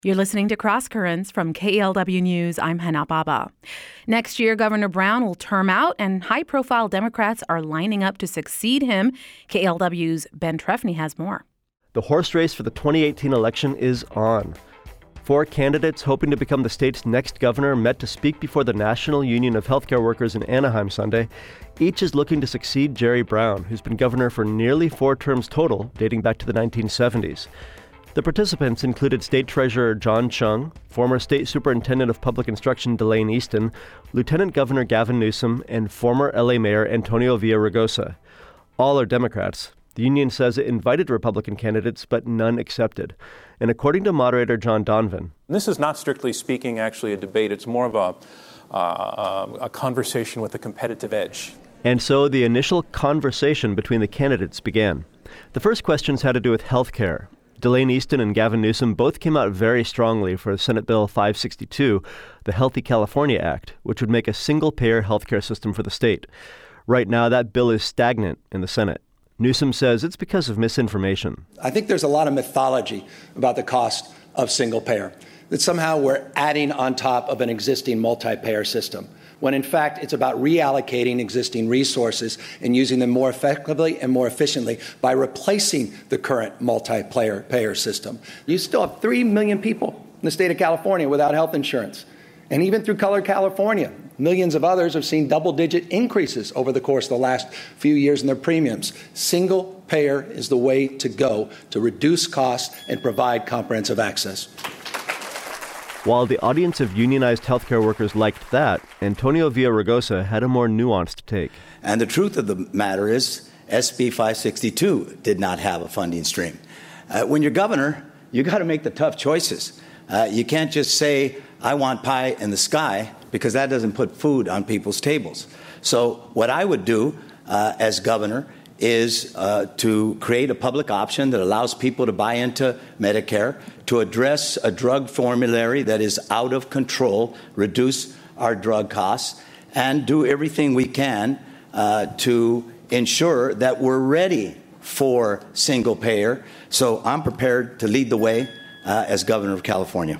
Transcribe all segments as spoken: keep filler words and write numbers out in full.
You're listening to Cross Currents from K E L W News. I'm Hana Baba. Next year, Governor Brown will term out, and high-profile Democrats are lining up to succeed him. K E L W's Ben Trefny has more. The horse race for the twenty eighteen election is on. Four candidates hoping to become the state's next governor met to speak before the National Union of Healthcare Workers in Anaheim Sunday. Each is looking to succeed Jerry Brown, who's been governor for nearly four terms total, dating back to the nineteen seventies. The participants included State Treasurer John Chung, former State Superintendent of Public Instruction Delane Easton, Lieutenant Governor Gavin Newsom, and former L A Mayor Antonio Villaraigosa. All are Democrats. The union says it invited Republican candidates, but none accepted. And according to moderator John Donvan, this is not strictly speaking actually a debate. It's more of a, uh, a conversation with a competitive edge. And so the initial conversation between the candidates began. The first questions had to do with health care. Delane Easton and Gavin Newsom both came out very strongly for Senate Bill five sixty-two, the Healthy California Act, which would make a single-payer healthcare system for the state. Right now, that bill is stagnant in the Senate. Newsom says it's because of misinformation. I think there's a lot of mythology about the cost of single-payer, that somehow we're adding on top of an existing multi-payer system, when in fact it's about reallocating existing resources and using them more effectively and more efficiently by replacing the current multi-payer payer system. You still have three million people in the state of California without health insurance. And even through Color California, millions of others have seen double-digit increases over the course of the last few years in their premiums. Single payer is the way to go to reduce costs and provide comprehensive access. While the audience of unionized healthcare workers liked that, Antonio Villaraigosa had a more nuanced take. And the truth of the matter is, S B five sixty-two did not have a funding stream. Uh, when you're governor, you got to make the tough choices. Uh, you can't just say, I want pie in the sky, because that doesn't put food on people's tables. So what I would do uh, as governor is uh, to create a public option that allows people to buy into Medicare, to address a drug formulary that is out of control, reduce our drug costs, and do everything we can uh, to ensure that we're ready for single payer. So I'm prepared to lead the way uh, as governor of California.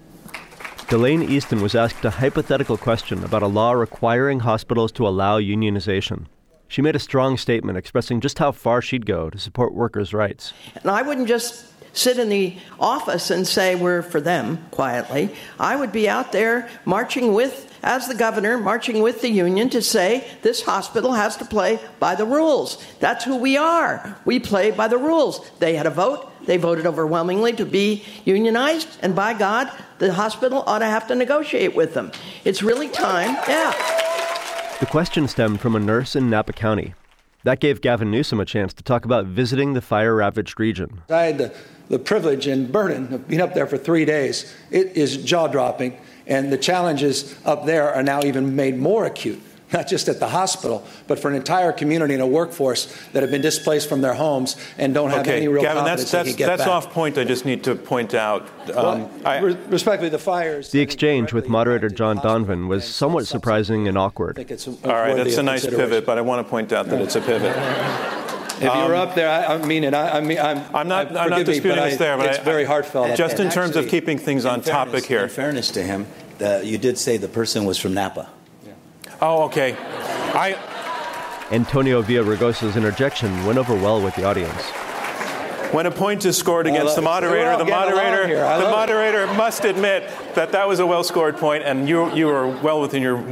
Delane Easton was asked a hypothetical question about a law requiring hospitals to allow unionization. She made a strong statement expressing just how far she'd go to support workers' rights. And I wouldn't just sit in the office and say we're for them quietly. I would be out there marching with, as the governor, marching with the union to say this hospital has to play by the rules. That's who we are. We play by the rules. They had a vote. They voted overwhelmingly to be unionized. And by God, the hospital ought to have to negotiate with them. It's really time. Yeah. The question stemmed from a nurse in Napa County. That gave Gavin Newsom a chance to talk about visiting the fire-ravaged region. I had the, the privilege and burden of being up there for three days. It is jaw-dropping, and the challenges up there are now even made more acute, not just at the hospital, but for an entire community and a workforce that have been displaced from their homes and don't have okay, any real Gavin, confidence that's, they that's, can get that's back. off point. I just need to point out. Um, well, I, respectfully, the fires. The exchange with moderator John Donvan was somewhat surprising and awkward. All right, that's a nice pivot, but I want to point out that it's a pivot. If um, you were up there, I, I mean it. I, I mean, I'm, I'm not. I, I'm not disputing me, it's there, but it's I, very heartfelt. Just in terms actually, of keeping things on fairness, topic here. In fairness to him, uh, you did say the person was from Napa. Yeah. Oh, okay. I. Antonio Villaraigosa's interjection went over well with the audience. When a point is scored against the moderator, the moderator, the moderator must admit that that was a well-scored point, and you you were well within your.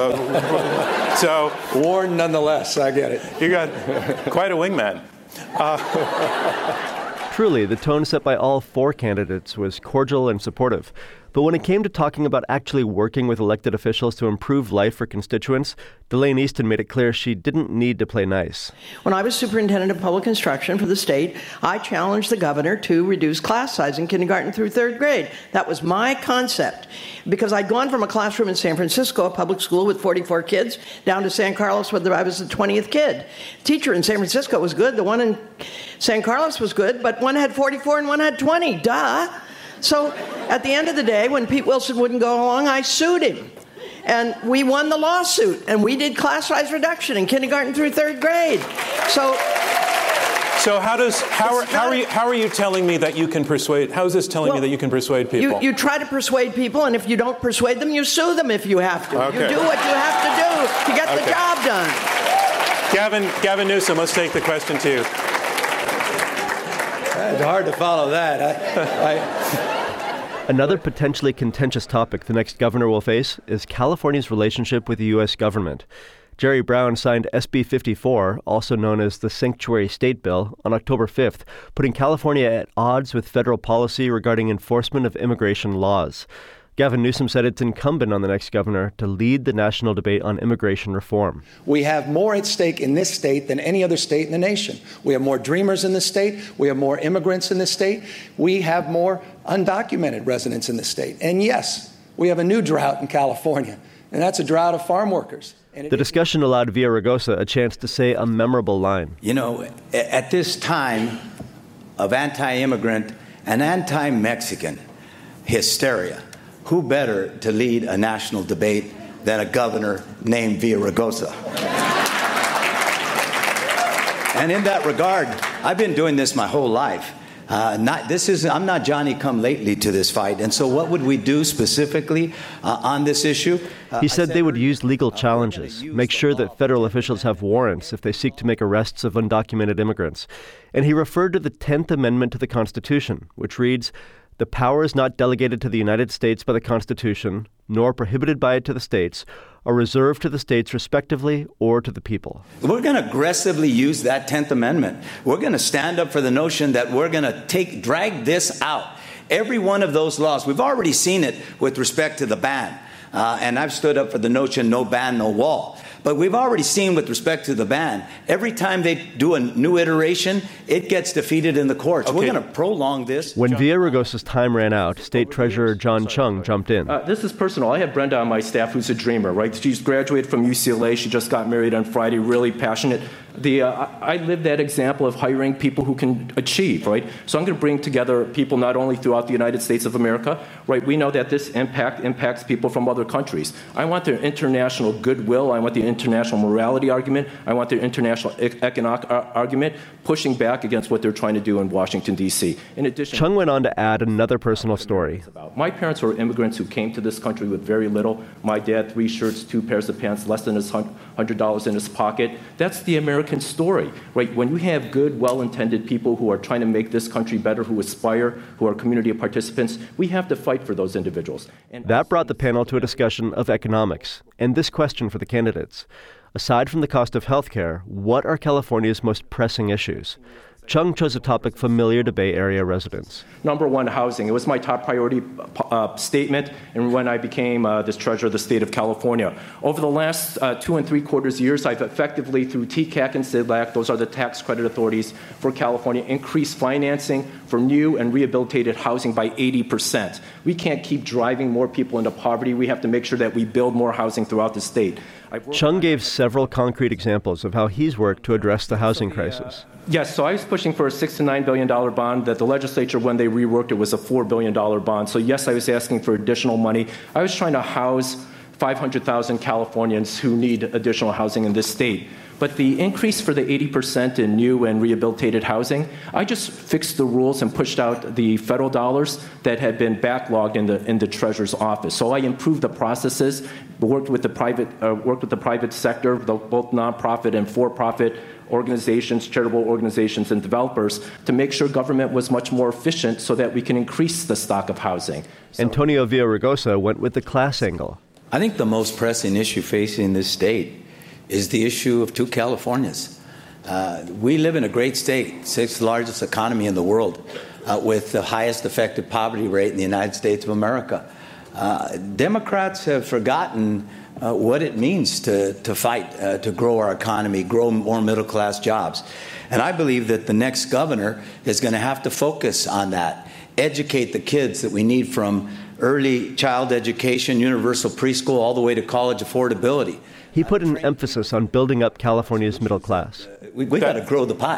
Uh, so warned nonetheless. I get it. You got quite a wingman. Uh, Truly, the tone set by all four candidates was cordial and supportive. But when it came to talking about actually working with elected officials to improve life for constituents, Delane Easton made it clear she didn't need to play nice. When I was superintendent of public instruction for the state, I challenged the governor to reduce class size in kindergarten through third grade. That was my concept. Because I'd gone from a classroom in San Francisco, a public school with forty-four kids, down to San Carlos where I was the twentieth kid. The teacher in San Francisco was good. The one in San Carlos was good, but one had forty-four and one had twenty. Duh. So at the end of the day, when Pete Wilson wouldn't go along, I sued him. And we won the lawsuit, and we did class size reduction in kindergarten through third grade. So So how does how are, how are you how are you telling me that you can persuade? How is this telling well, me that you can persuade people? You, you try to persuade people, and if you don't persuade them, you sue them if you have to. Okay. You do what you have to do to get okay. the job done. Gavin Gavin Newsom, let's take the question to you. It's hard to follow that. I, I... Another potentially contentious topic the next governor will face is California's relationship with the U S government. Jerry Brown signed S B fifty-four, also known as the Sanctuary State Bill, on October fifth, putting California at odds with federal policy regarding enforcement of immigration laws. Gavin Newsom said it's incumbent on the next governor to lead the national debate on immigration reform. We have more at stake in this state than any other state in the nation. We have more dreamers in this state. We have more immigrants in this state. We have more undocumented residents in this state. And yes, we have a new drought in California, and that's a drought of farm workers. The discussion allowed Villaraigosa a chance to say a memorable line. You know, at this time of anti-immigrant and anti-Mexican hysteria, who better to lead a national debate than a governor named Villaraigosa? And in that regard, I've been doing this my whole life. Uh, not, this is, I'm not Johnny come lately to this fight. And so what would we do specifically uh, on this issue? Uh, he said said they would use legal challenges, make sure that federal officials have warrants if they seek to make arrests of undocumented immigrants. And he referred to the tenth Amendment to the Constitution, which reads, "The power is not delegated to the United States by the Constitution, nor prohibited by it to the states, are reserved to the states respectively or to the people." We're going to aggressively use that tenth Amendment. We're going to stand up for the notion that we're going to take, drag this out. Every one of those laws, we've already seen it with respect to the ban. Uh, and I've stood up for the notion, no ban, no wall. But we've already seen with respect to the ban, every time they do a new iteration, it gets defeated in the courts. Okay. We're going to prolong this. When Villaraigosa's time ran out, State Treasurer John Chung jumped in. Uh, this is personal. I have Brenda on my staff who's a dreamer, right? She's graduated from U C L A. She just got married on Friday, really passionate. The, uh, I live that example of hiring people who can achieve, right? So I'm going to bring together people not only throughout the United States of America, right? We know that this impact impacts people from other countries. I want their international goodwill. I want the international morality argument. I want their international e- economic ar- argument pushing back against what they're trying to do in Washington, D C. In addition, Chung went on to add another personal story. My parents were immigrants who came to this country with very little. My dad, three shirts, two pairs of pants, less than his one hundred dollars in his pocket. That's the American story, right? When you have good, well-intended people who are trying to make this country better, who aspire, who are community participants, we have to fight for those individuals. And that brought the panel to a discussion of economics and this question for the candidates. Aside from the cost of health care, what are California's most pressing issues? Chung chose a topic familiar to Bay Area residents. Number one, housing. It was my top priority uh, statement, and when I became uh, this treasurer of the state of California. Over the last uh, two and three quarters years, I've effectively, through T C A C and S I D L A C, those are the tax credit authorities for California, increased financing for new and rehabilitated housing by eighty percent. We can't keep driving more people into poverty. We have to make sure that we build more housing throughout the state. Chung gave several concrete examples of how he's worked to address the housing crisis. Yes, so I was pushing for a six to nine billion dollar bond that the legislature, when they reworked it, was a four billion dollar bond. So yes, I was asking for additional money. I was trying to house five hundred thousand Californians who need additional housing in this state. But the increase for the eighty percent in new and rehabilitated housing, I just fixed the rules and pushed out the federal dollars that had been backlogged in the in the treasurer's office. So I improved the processes, worked with the private uh, worked with the private sector, the, both nonprofit and for-profit organizations, charitable organizations, and developers to make sure government was much more efficient so that we can increase the stock of housing. So Antonio Villaraigosa went with the class angle. I think the most pressing issue facing this state is the issue of two Californias. Uh, we live in a great state, sixth largest economy in the world, uh, with the highest effective poverty rate in the United States of America. Uh, Democrats have forgotten uh, what it means to, to fight, uh, to grow our economy, grow more middle-class jobs. And I believe that the next governor is going to have to focus on that, educate the kids that we need from early child education, universal preschool, all the way to college affordability. He put an emphasis on building up California's middle class. We've we got to grow the pie.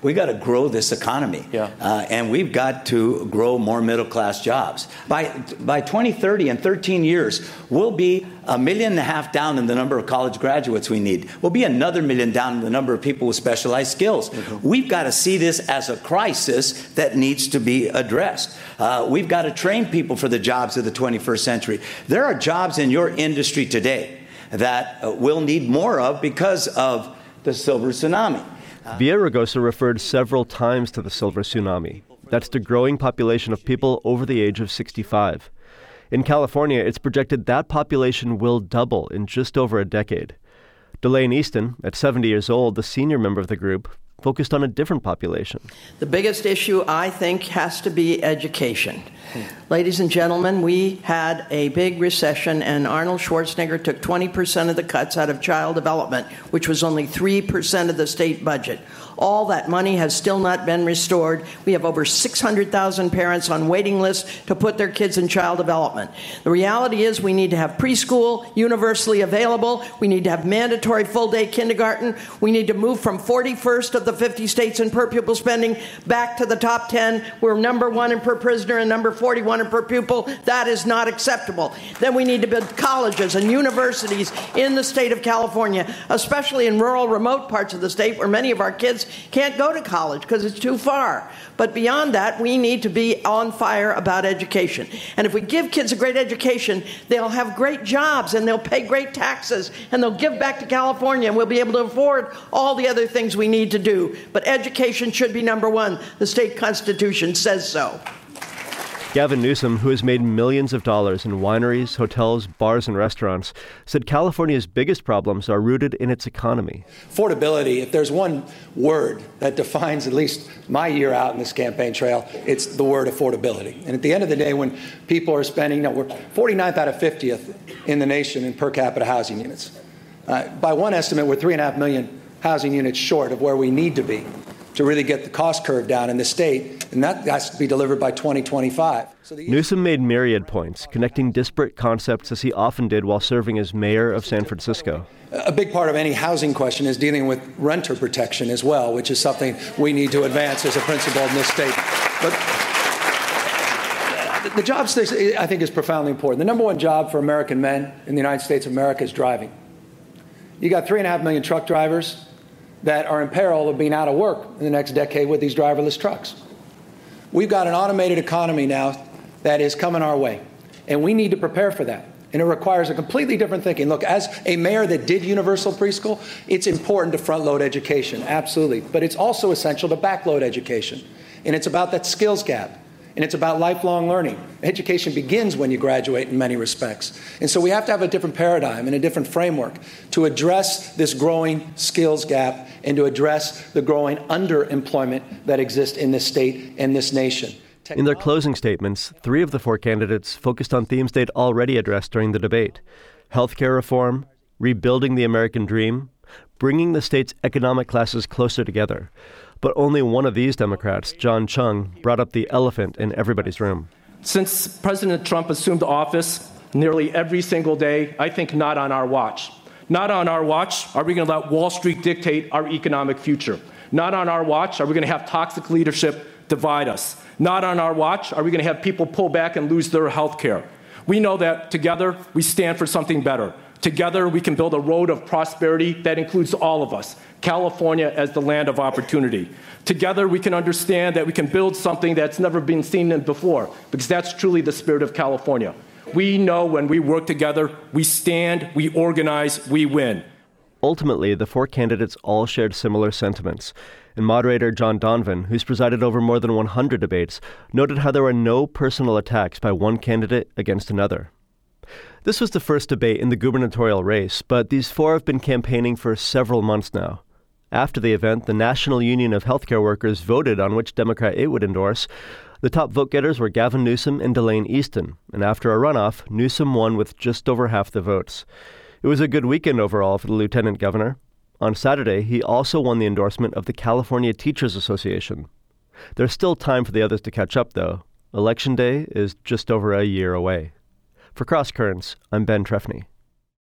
We got to grow this economy. Yeah. Uh, and we've got to grow more middle-class jobs. By by twenty thirty, in thirteen years, we'll be a million and a half down in the number of college graduates we need. We'll be another million down in the number of people with specialized skills. Mm-hmm. We've got to see this as a crisis that needs to be addressed. Uh, we've got to train people for the jobs of the twenty-first century. There are jobs in your industry today that uh, we'll need more of because of the silver tsunami. Villaraigosa referred several times to the silver tsunami. That's the growing population of people over the age of sixty-five. In California, it's projected that population will double in just over a decade. Delaine Easton, at seventy years old, the senior member of the group, focused on a different population. The biggest issue, I think, has to be education. Hmm. Ladies and gentlemen, we had a big recession, and Arnold Schwarzenegger took twenty percent of the cuts out of child development, which was only three percent of the state budget. All that money has still not been restored. We have over six hundred thousand parents on waiting lists to put their kids in child development. The reality is we need to have preschool universally available. We need to have mandatory full-day kindergarten. We need to move from forty-first of the fifty states in per pupil spending back to the top ten. We're number one in per prisoner and number forty-one in per pupil. That is not acceptable. Then we need to build colleges and universities in the state of California, especially in rural, remote parts of the state where many of our kids can't go to college because it's too far. But beyond that, we need to be on fire about education. And if we give kids a great education, they'll have great jobs and they'll pay great taxes and they'll give back to California and we'll be able to afford all the other things we need to do. But education should be number one. The state constitution says so. Gavin Newsom, who has made millions of dollars in wineries, hotels, bars, and restaurants, said California's biggest problems are rooted in its economy. Affordability, if there's one word that defines at least my year out in this campaign trail, it's the word affordability. And at the end of the day, when people are spending, you know, we're forty-ninth out of fiftieth in the nation in per capita housing units. Uh, by one estimate, we're three and a half million housing units short of where we need to be to really get the cost curve down in the state, and that has to be delivered by twenty twenty-five. So the Newsom made myriad points, connecting disparate concepts as he often did while serving as mayor of San Francisco. A big part of any housing question is dealing with renter protection as well, which is something we need to advance as a principle in this state. But the job, I think, is profoundly important. The number one job for American men in the United States of America is driving. You got three and a half million truck drivers that are in peril of being out of work in the next decade with these driverless trucks. We've got an automated economy now that is coming our way, and we need to prepare for that. And it requires a completely different thinking. Look, as a mayor that did universal preschool, it's important to front-load education, absolutely. But it's also essential to backload education. And it's about that skills gap. And it's about lifelong learning. Education begins when you graduate in many respects. And so we have to have a different paradigm and a different framework to address this growing skills gap and to address the growing underemployment that exists in this state and this nation. In their closing statements, three of the four candidates focused on themes they'd already addressed during the debate: healthcare reform, rebuilding the American dream, bringing the state's economic classes closer together. But only one of these Democrats, John Chung, brought up the elephant in everybody's room. Since President Trump assumed office, nearly every single day, I think not on our watch. Not on our watch are we going to let Wall Street dictate our economic future. Not on our watch are we going to have toxic leadership divide us. Not on our watch are we going to have people pull back and lose their health care. We know that together we stand for something better. Together we can build a road of prosperity that includes all of us. California as the land of opportunity. Together, we can understand that we can build something that's never been seen before, because that's truly the spirit of California. We know when we work together, we stand, we organize, we win. Ultimately, the four candidates all shared similar sentiments, and moderator John Donvan, who's presided over more than one hundred debates, noted how there were no personal attacks by one candidate against another. This was the first debate in the gubernatorial race, but these four have been campaigning for several months now. After the event, the National Union of Healthcare Workers voted on which Democrat it would endorse. The top vote-getters were Gavin Newsom and Delaine Easton, and after a runoff, Newsom won with just over half the votes. It was a good weekend overall for the lieutenant governor. On Saturday, he also won the endorsement of the California Teachers Association. There's still time for the others to catch up, though. Election Day is just over a year away. For Cross Currents, I'm Ben Trefny.